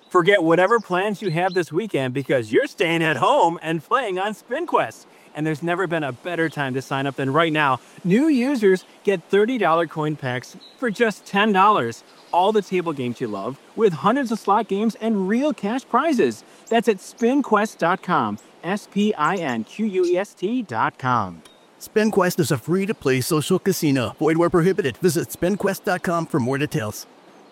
Forget whatever plans you have this weekend because you're staying at home and playing on SpinQuest. And there's never been a better time to sign up than right now. New users get $30 coin packs for just $10. All the table games you love, with hundreds of slot games and real cash prizes. That's at spinquest.com. SPINQUEST.com. SpinQuest is a free-to-play social casino. Void where prohibited. Visit spinquest.com for more details.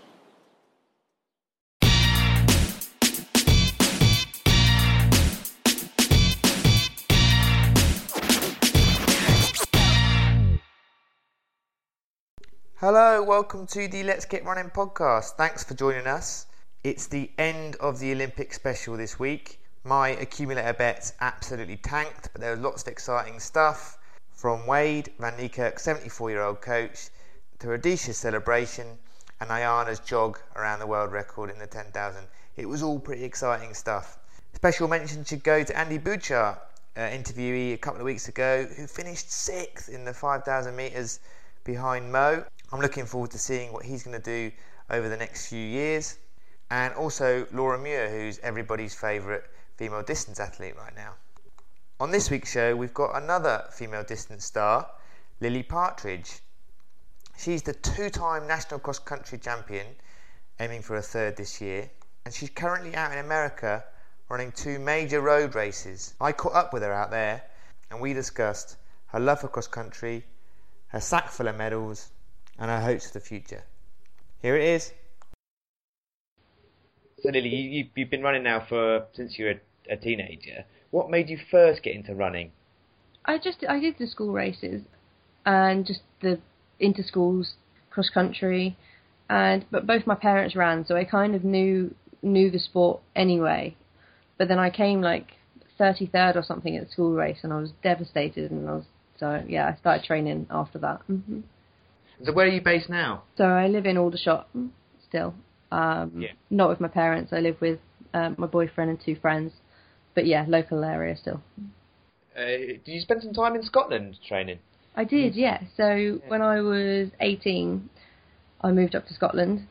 Hello, welcome to the Let's Get Running podcast. Thanks for joining us. It's the end of the Olympic special this week. My accumulator bets absolutely tanked, but there was lots of exciting stuff from Wade van Niekerk's 74-year-old coach to Rudisha's celebration and Ayana's jog around the world record in the 10,000. It was all pretty exciting stuff. Special mention should go to Andy Bouchard, interviewee a couple of weeks ago, who finished 6th in the 5,000 metres behind Mo. I'm looking forward to seeing what he's going to do over the next few years. And also Laura Muir, who's everybody's favourite female distance athlete right now. On this week's show, we've got another female distance star, Lily Partridge. She's the 2-time national cross-country champion, aiming for a 3rd this year. And she's currently out in America running 2 major road races. I caught up with her out there and we discussed her love for cross-country, her sack full of medals, and her hopes for the future. Here it is. So Lily, you've been running now since you were a teenager. What made you first get into running? I did the school races and just the inter-schools cross country, but both my parents ran, so I kind of knew the sport anyway. But then I came like 33rd or something at the school race, and I was devastated, I started training after that. Mm-hmm. So where are you based now? So I live in Aldershot still. Not with my parents. I live with my boyfriend and 2 friends. But yeah, local area still. Did you spend some time in Scotland training? I did, yeah. So when I was 18, I moved up to Scotland.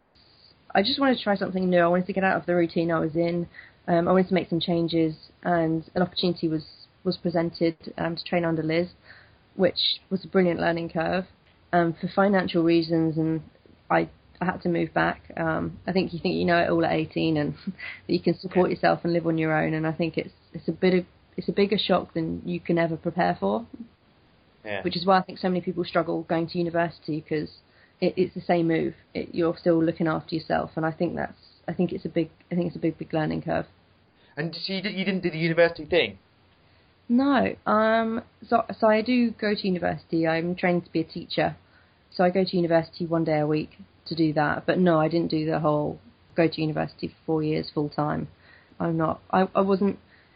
I just wanted to try something new. I wanted to get out of the routine I was in. I wanted to make some changes, and an opportunity was presented to train under Liz, which was a brilliant learning curve. For financial reasons, and I had to move back. I think you know it all at 18, and that you can support yourself and live on your own. And I think it's a bigger shock than you can ever prepare for. Yeah. Which is why I think so many people struggle going to university, because it's the same move. You're still looking after yourself, and I think it's a big learning curve. And so you didn't do the university thing? No. So I do go to university. I'm trained to be a teacher. So I go to university 1 day a week to do that. But no, I didn't do the whole go to university for 4 years full time. I wasn't,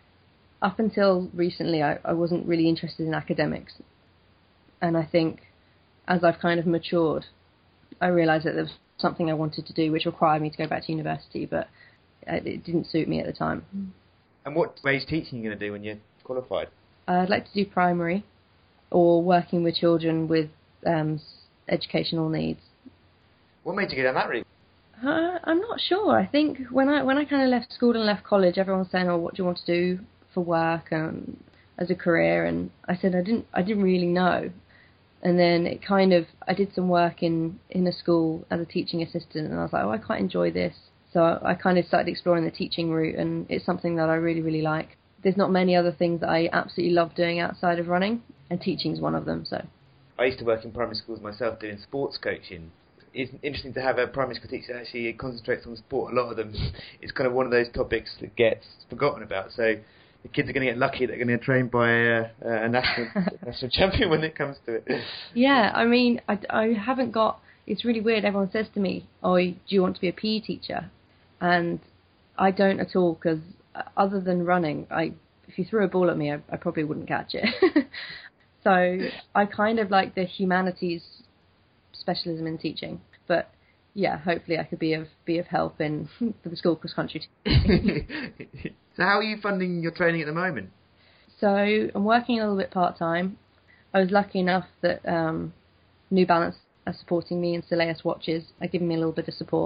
up until recently, I wasn't really interested in academics. And I think as I've kind of matured, I realised that there was something I wanted to do which required me to go back to university, but it didn't suit me at the time. And what ways teaching are you going to do when you're qualified? I'd like to do primary or working with children with educational needs. What made you go down that route? I'm not sure. I think when I kind of left school and left college, everyone was saying, "Oh, what do you want to do for work and as a career?" And I said I didn't really know. And then I did some work in a school as a teaching assistant, and I was like, "Oh, I quite enjoy this." So I kind of started exploring the teaching route, and it's something that I really, really like. There's not many other things that I absolutely love doing outside of running, and teaching's one of them. So I used to work in primary schools myself doing sports coaching. It's interesting to have a primary school teacher that actually concentrates on sport. A lot of them, it's kind of one of those topics that gets forgotten about. So the kids are going to get lucky. They're going to get trained by a national champion when it comes to it. Yeah, I mean, I haven't got... It's really weird. Everyone says to me, "Oh, do you want to be a PE teacher?" And I don't at all, because other than running, if you threw a ball at me, I probably wouldn't catch it. So I kind of like the humanities specialism in teaching. But yeah, hopefully I could be of help for the school cross country team. So how are you funding your training at the moment? So I'm working a little bit part time. I was lucky enough that New Balance are supporting me, and Soleus watches are giving me a little bit of support.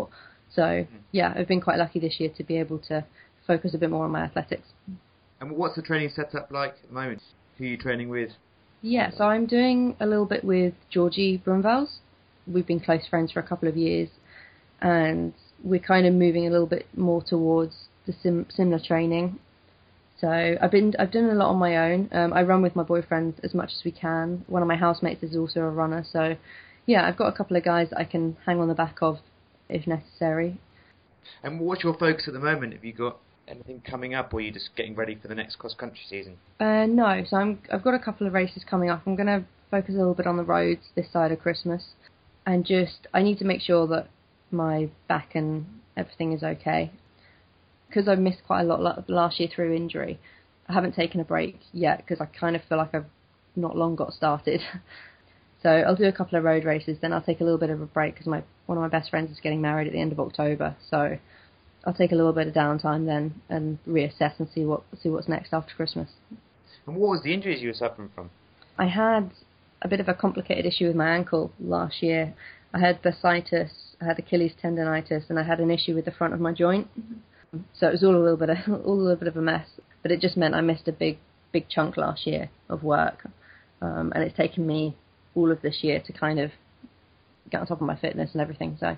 So, yeah, I've been quite lucky this year to be able to focus a bit more on my athletics. And what's the training setup like at the moment? Who are you training with? Yeah, so I'm doing a little bit with Georgie Brunvels. We've been close friends for a couple of years, and we're kind of moving a little bit more towards the similar training. So I've done a lot on my own. I run with my boyfriend as much as we can. One of my housemates is also a runner, so yeah, I've got a couple of guys that I can hang on the back of if necessary. And what's your focus at the moment? Have you got anything coming up, or are you just getting ready for the next cross-country season? No, so I've got a couple of races coming up. I'm going to focus a little bit on the roads this side of Christmas, and I need to make sure that my back and everything is okay. Because I missed quite a lot last year through injury, I haven't taken a break yet because I kind of feel like I've not long got started. So I'll do a couple of road races, then I'll take a little bit of a break because one of my best friends is getting married at the end of October. So I'll take a little bit of downtime then and reassess and see what's next after Christmas. And what was the injuries you were suffering from? I had a bit of a complicated issue with my ankle last year. I had bursitis, I had Achilles tendonitis, and I had an issue with the front of my joint. So it was all a little bit of a mess. But it just meant I missed a big chunk last year of work, and it's taken me all of this year to kind of get on top of my fitness and everything. So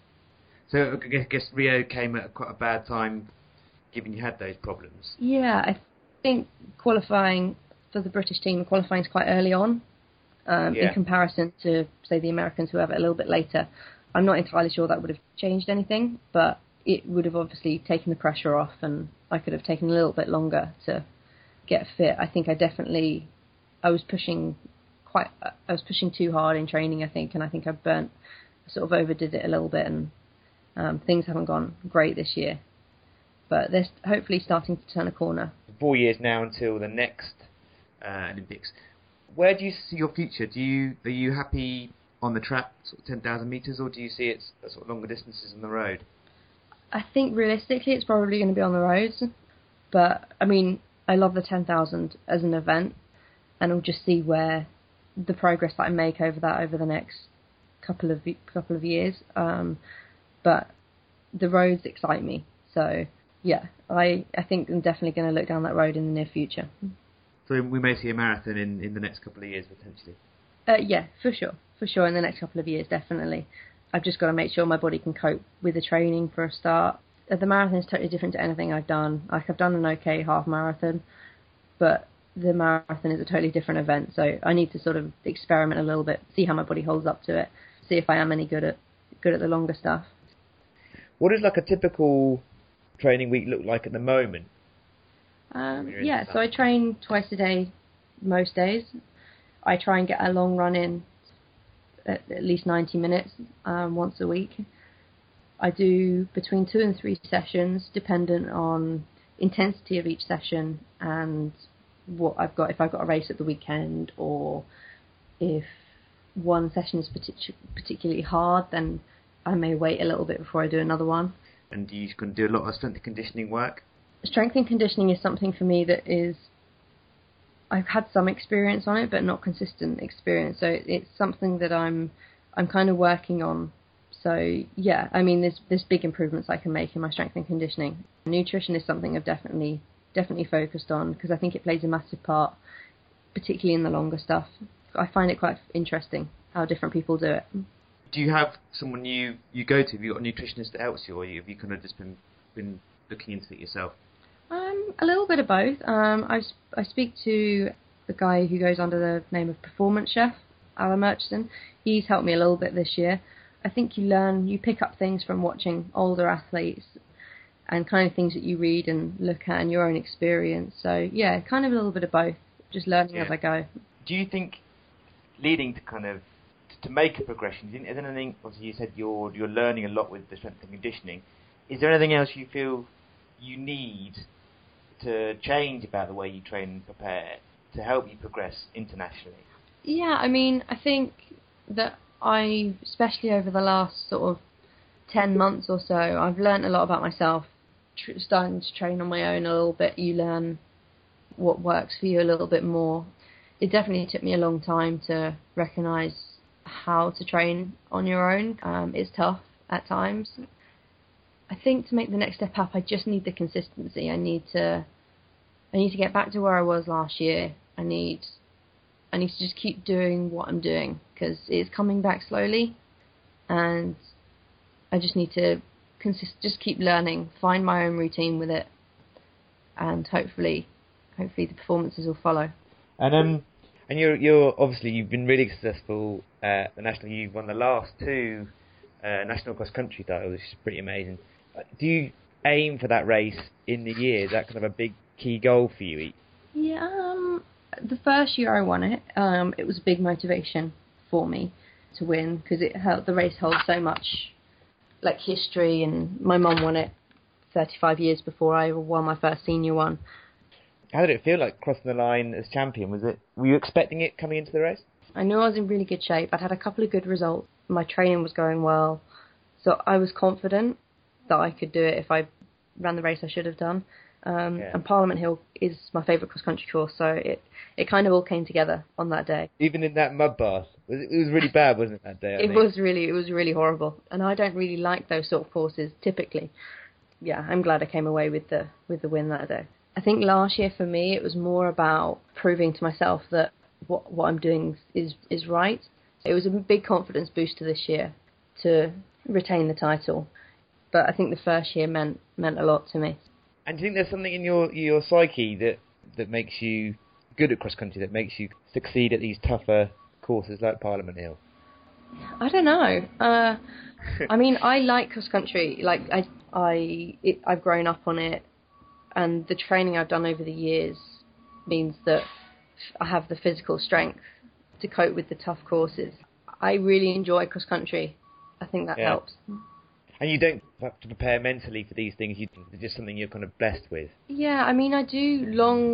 I guess Rio came at quite a bad time, given you had those problems. Yeah, I think qualifying for the British team, qualifying is quite early on in comparison to, say, the Americans who have it a little bit later. I'm not entirely sure that would have changed anything, but it would have obviously taken the pressure off, and I could have taken a little bit longer to get fit. I think I was pushing too hard in training, I think, and I think I sort of overdid it a little bit, and things haven't gone great this year. But they're hopefully starting to turn a corner. 4 years now until the next Olympics. Where do you see your future? Are you happy on the track, sort of 10,000 metres, or do you see it as sort of longer distances on the road? I think realistically it's probably going to be on the roads, but I mean, I love the 10,000 as an event, and I'll just see where the progress that I make over the next couple of years. But the roads excite me, so yeah, I think I'm definitely going to look down that road in the near future. So we may see a marathon in the next couple of years potentially. Yeah, for sure, in the next couple of years, definitely. I've just got to make sure my body can cope with the training for a start. The marathon is totally different to anything I've done. Like, I've done an okay half marathon, but the marathon is a totally different event, so I need to sort of experiment a little bit, see how my body holds up to it, see if I am any good at the longer stuff. What does like a typical training week look like at the moment? So I train twice a day most days. I try and get a long run in at least 90 minutes once a week. I do between 2 and 3 sessions, dependent on intensity of each session and what I've got. If I've got a race at the weekend, or if one session is particularly hard, then I may wait a little bit before I do another one. And you can do a lot of strength and conditioning work? Strength and conditioning is something for me that is, I've had some experience on it, but not consistent experience. So it's something that I'm kind of working on. So yeah, I mean, there's big improvements I can make in my strength and conditioning. Nutrition is something I've definitely focused on, because I think it plays a massive part, particularly in the longer stuff. I find it quite interesting how different people do it. Do you have someone you go to? Have you got a nutritionist that helps you, or have you kind of just been looking into it yourself? A little bit of both. I speak to the guy who goes under the name of Performance Chef, Alan Murchison. He's helped me a little bit this year. I think you pick up things from watching older athletes and kind of things that you read and look at and your own experience. So yeah, kind of a little bit of both, just learning as I go. Do you think leading to kind of to make a progression, is there anything, obviously you said you're learning a lot with the strength and conditioning, is there anything else you feel you need to change about the way you train and prepare to help you progress internationally? Yeah, I mean, I think that especially over the last sort of 10 months or so, I've learned a lot about myself. Starting to train on my own a little bit, you learn what works for you a little bit more. It definitely took me a long time to recognise how to train on your own. It's tough at times. I think to make the next step up, I just need the consistency. I need to get back to where I was last year. I need to just keep doing what I'm doing, because it's coming back slowly, and I just need to just keep learning, find my own routine with it, and hopefully the performances will follow. And you're obviously, you've been really successful at the national. You've won the last two national cross country titles, which is pretty amazing. Do you aim for that race in the year? Is that kind of a big key goal for you? Yeah, the first year I won it, it was a big motivation for me to win, because the race holds so much like history, and my mum won it 35 years before I won my first senior one. How did it feel like crossing the line as champion? Were you expecting it coming into the race? I knew I was in really good shape. I'd had a couple of good results. My training was going well, so I was confident that I could do it if I ran the race I should have done. And Parliament Hill is my favourite cross-country course, so it kind of all came together on that day. Even in that mud bath? It was really bad, wasn't it, that day? It was really horrible, and I don't really like those sort of courses typically. Yeah, I'm glad I came away with the win that day. I think last year for me it was more about proving to myself that what I'm doing is right. It was a big confidence booster this year to retain the title, but I think the first year meant a lot to me. And do you think there's something in your psyche that makes you good at cross country, that makes you succeed at these tougher courses like Parliament Hill? I don't know. I mean, I like cross country. Like I've grown up on it, and the training I've done over the years means that I have the physical strength to cope with the tough courses. I really enjoy cross country. I think that helps. And you don't have to prepare mentally for these things. It's just something you're kind of blessed with. Yeah, I mean, I do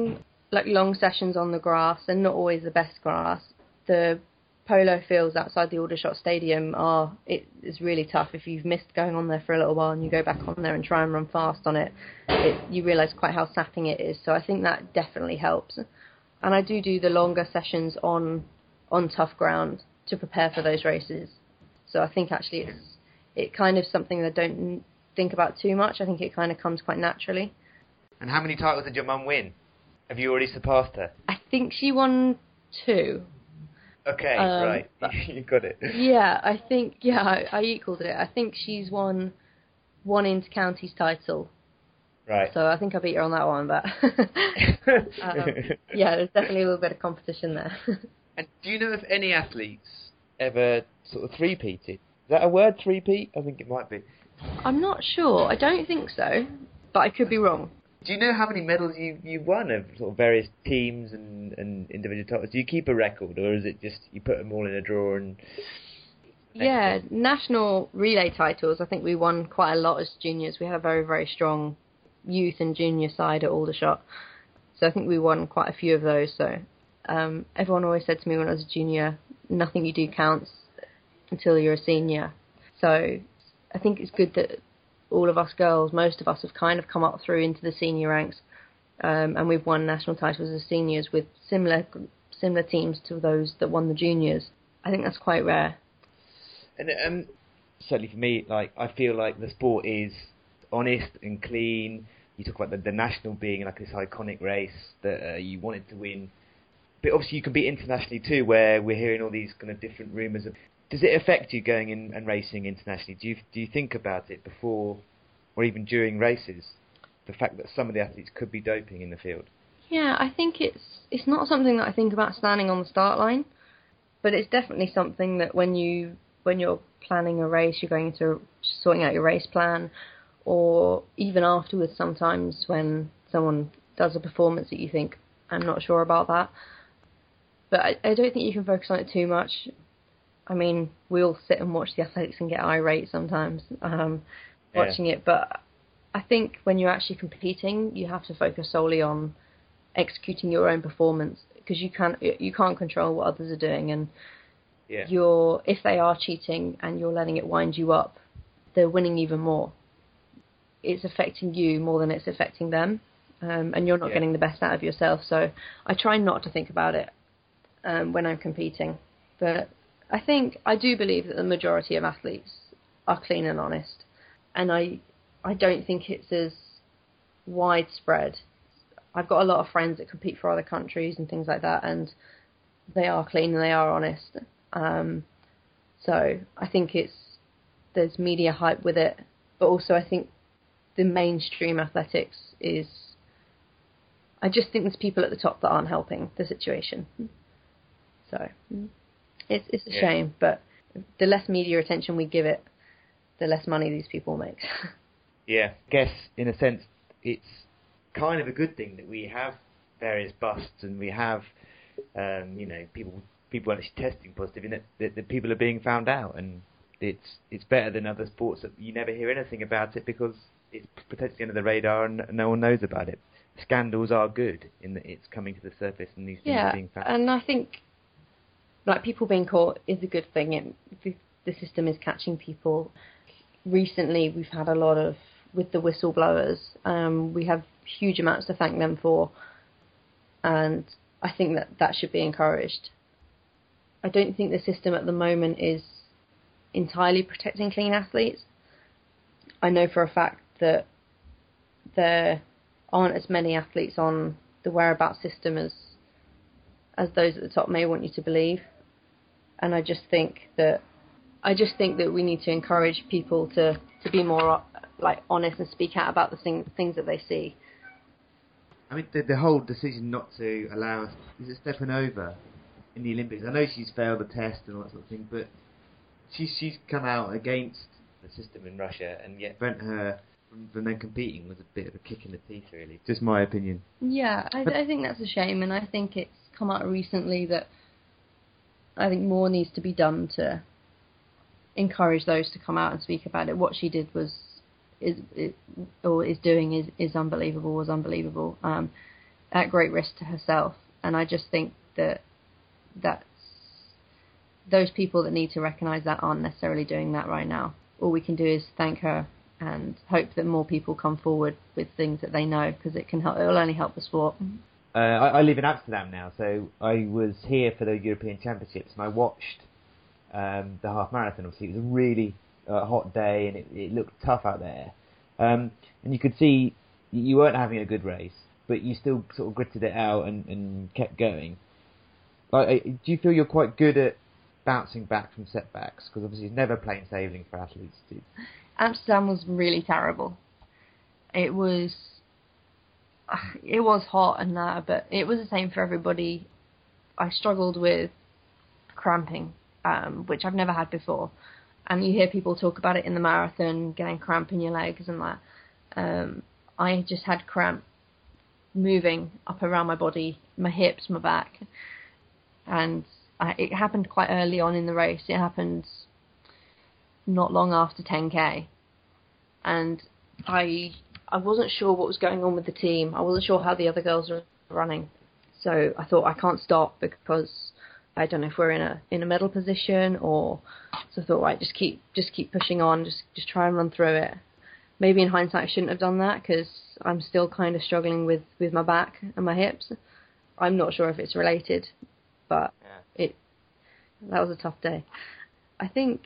long sessions on the grass, and not always the best grass. The polo fields outside the Aldershot Stadium it's really tough. If you've missed going on there for a little while and you go back on there and try and run fast on it, you realise quite how sapping it is. So I think that definitely helps. And I do the longer sessions on tough ground to prepare for those races. So I think actually it's kind of something that I don't think about too much. I think it kind of comes quite naturally. And how many titles did your mum win? Have you already surpassed her? I think she won 2. Okay, right. You got it. Yeah, I think, I equalled it. I think she's won 1 inter-counties title. Right. So I think I beat her on that one, but yeah, there's definitely a little bit of competition there. And do you know if any athletes ever sort of three-peated? Is that a word, three-peat? I think it might be. I'm not sure. I don't think so, but I could be wrong. Do you know how many medals you've won of sort of various teams and individual titles? Do you keep a record, or is it just you put them all in a drawer and... Yeah, national relay titles, I think we won quite a lot as juniors. We had a very, very strong youth and junior side at Aldershot. So I think we won quite a few of those. So everyone always said to me when I was a junior, nothing you do counts until you're a senior. So I think it's good that all of us girls, most of us, have kind of come up through into the senior ranks, and we've won national titles as seniors with similar teams to those that won the juniors. I think that's quite rare. And certainly for me, like I feel like the sport is honest and clean. You talk about the national being like this iconic race that you wanted to win, but obviously you can be internationally too, where we're hearing all these kind of different rumours. Does it affect you going in and racing internationally? Do you think about it before or even during races? The fact that some of the athletes could be doping in the field. Yeah, I think it's not something that I think about standing on the start line, but it's definitely something that when you're planning a race, you're going into sorting out your race plan, or even afterwards sometimes when someone does a performance that you think, I'm not sure about that. But I don't think you can focus on it too much. I mean, we all sit and watch the athletics and get irate sometimes watching it, but I think when you're actually competing, you have to focus solely on executing your own performance, because you can't control what others are doing, and if they are cheating and you're letting it wind you up, they're winning even more. It's affecting you more than it's affecting them, and you're not getting the best out of yourself. So I try not to think about it when I'm competing, but I do believe that the majority of athletes are clean and honest, and I I don't think it's as widespread. I've got a lot of friends that compete for other countries and things like that, and they are clean and they are honest. So I think there's media hype with it, but also I think the mainstream athletics is, I just think there's people at the top that aren't helping the situation. So it's a shame, but the less media attention we give it, the less money these people make. Yeah, I guess in a sense it's kind of a good thing that we have various busts and we have, people actually testing positive, and that people are being found out, and it's better than other sports that you never hear anything about it because it's potentially under the radar and no one knows about it. Scandals are good in that it's coming to the surface and these things are being found. And I think people being caught is a good thing. The system is catching people. Recently, we've had a lot of, with the whistleblowers, we have huge amounts to thank them for, and I think that should be encouraged. I don't think the system at the moment is entirely protecting clean athletes. I know for a fact that there aren't as many athletes on the whereabouts system as those at the top may want you to believe, and I just think that we need to encourage people to be more honest and speak out about the things that they see. I mean, the whole decision not to allow us, is it Stepanova in the Olympics? I know she's failed the test and all that sort of thing, but she's come out against the system in Russia, and yet prevent her from then competing was a bit of a kick in the teeth, really. Just my opinion. Yeah, I think that's a shame, and I think it's come out recently that I think more needs to be done to encourage those to come out and speak about it. What she did was is unbelievable, at great risk to herself, and I just think that's those people that need to recognise that aren't necessarily doing that right now. All we can do is thank her and hope that more people come forward with things that they know, because it will only help the sport. I live in Amsterdam now, so I was here for the European Championships, and I watched the half marathon. Obviously, it was a really hot day, and it looked tough out there. And you could see you weren't having a good race, but you still sort of gritted it out and kept going. Do you feel you're quite good at bouncing back from setbacks? Because obviously it's never plain sailing for athletes. Amsterdam was really terrible. It was hot and that, but it was the same for everybody. I struggled with cramping, which I've never had before. And you hear people talk about it in the marathon, getting cramp in your legs and that. I just had cramp moving up around my body, my hips, my back. And it happened quite early on in the race. It happened not long after 10K. And I wasn't sure what was going on with the team. I wasn't sure how the other girls were running. So I thought, I can't stop because I don't know if we're in a medal position, or so I thought, right, just keep pushing on, just try and run through it. Maybe in hindsight I shouldn't have done that because I'm still kind of struggling with my back and my hips. I'm not sure if it's related, but that was a tough day. I think,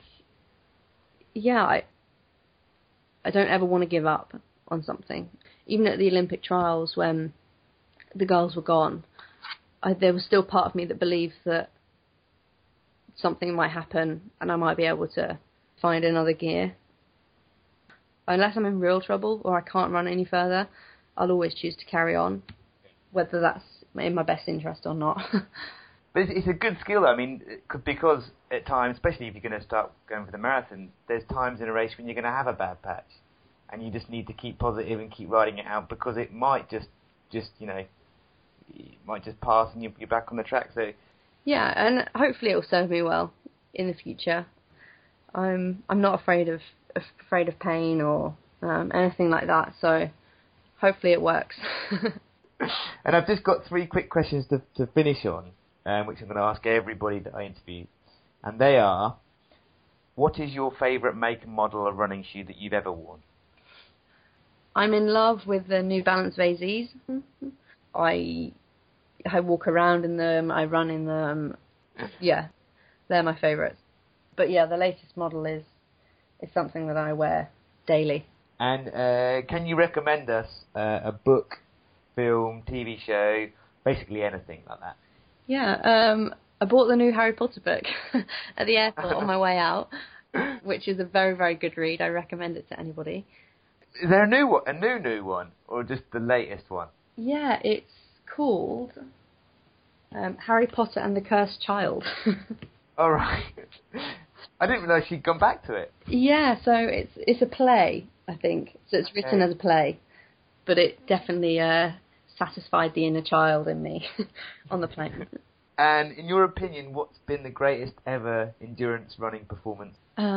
I don't ever want to give up on something. Even at the Olympic trials when the girls were gone, there was still part of me that believed that something might happen and I might be able to find another gear. Unless I'm in real trouble or I can't run any further, I'll always choose to carry on, whether that's in my best interest or not. But it's a good skill, though. I mean, because at times, especially if you're going to start going for the marathon, there's times in a race when you're going to have a bad patch, and you just need to keep positive and keep riding it out because it might just it might just pass and you're back on the track. So yeah, and hopefully it will serve me well in the future. I'm not afraid of pain or anything like that. So hopefully it works. And I've just got 3 quick questions to finish on, which I'm going to ask everybody that I interview. And they are, what is your favourite make and model of running shoe that you've ever worn? I'm in love with the New Balance Vazes. I walk around in them, I run in them. Yeah, they're my favourites. But yeah, the latest model is something that I wear daily. And can you recommend us a book, film, TV show, basically anything like that? Yeah, I bought the new Harry Potter book at the airport on my way out, which is a very, very good read. I recommend it to anybody. Is there a new one, new one, or just the latest one? Yeah, it's called Harry Potter and the Cursed Child. All right. I didn't realise she'd gone back to it. Yeah, so it's a play, I think. So it's written as a play, but it definitely satisfied the inner child in me on the plane. And in your opinion, what's been the greatest ever endurance running performance?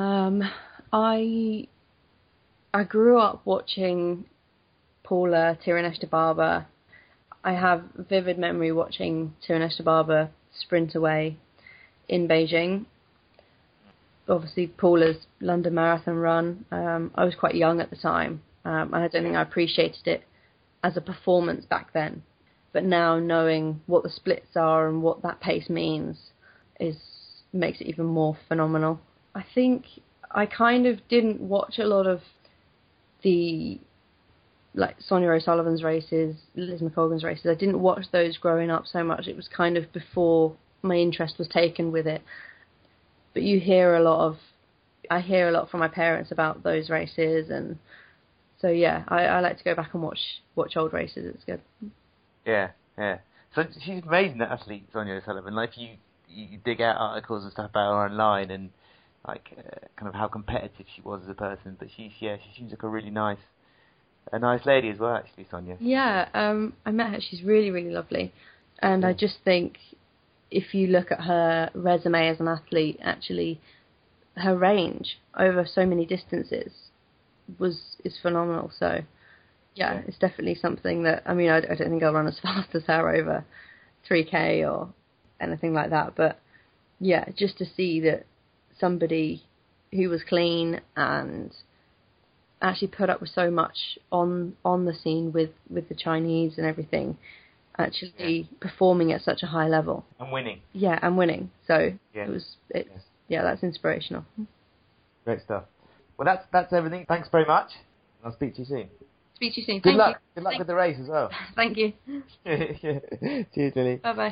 I grew up watching Paula Tirunesh Dibaba. I have vivid memory watching Tirunesh Dibaba sprint away in Beijing. Obviously, Paula's London Marathon run. I was quite young at the time, and I don't think I appreciated it as a performance back then. But now, knowing what the splits are and what that pace means makes it even more phenomenal. I think I kind of didn't watch a lot of the Sonia O'Sullivan's races, Liz McColgan's races. I didn't watch those growing up so much. It was kind of before my interest was taken with it. But I hear a lot from my parents about those races, and so yeah, I like to go back and watch old races. It's good. Yeah. So she's amazing, that athlete, Sonia O'Sullivan. Like, you dig out articles and stuff about her online, and like kind of how competitive she was as a person. But she seems like a really nice lady as well, actually, Sonia. Yeah, I met her. She's really, really lovely, and I just think if you look at her resume as an athlete, actually, her range over so many distances is phenomenal. So, yeah, it's definitely something that, I mean, I don't think I'll run as fast as her over 3K or anything like that. But, yeah, just to see that somebody who was clean and actually put up with so much on the scene with the Chinese and everything, actually performing at such a high level. And winning. Yeah, and winning. So that's inspirational. Great stuff. Well, that's everything. Thanks very much. I'll speak to you soon. Speak to you soon. Good luck with the race as well. Thank you. Cheers, Lily. Bye-bye.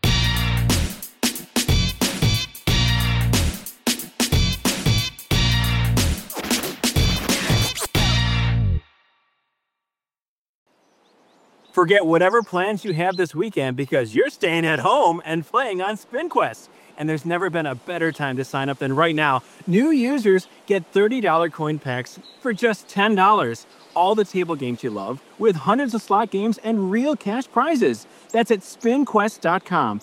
Forget whatever plans you have this weekend because you're staying at home and playing on SpinQuest. And there's never been a better time to sign up than right now. New users get $30 coin packs for just $10. All the table games you love, with hundreds of slot games and real cash prizes. That's at spinquest.com.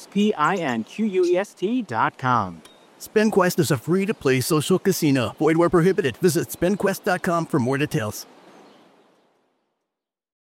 SPINQUEST.com. SpinQuest is a free-to-play social casino. Void where prohibited. Visit spinquest.com for more details.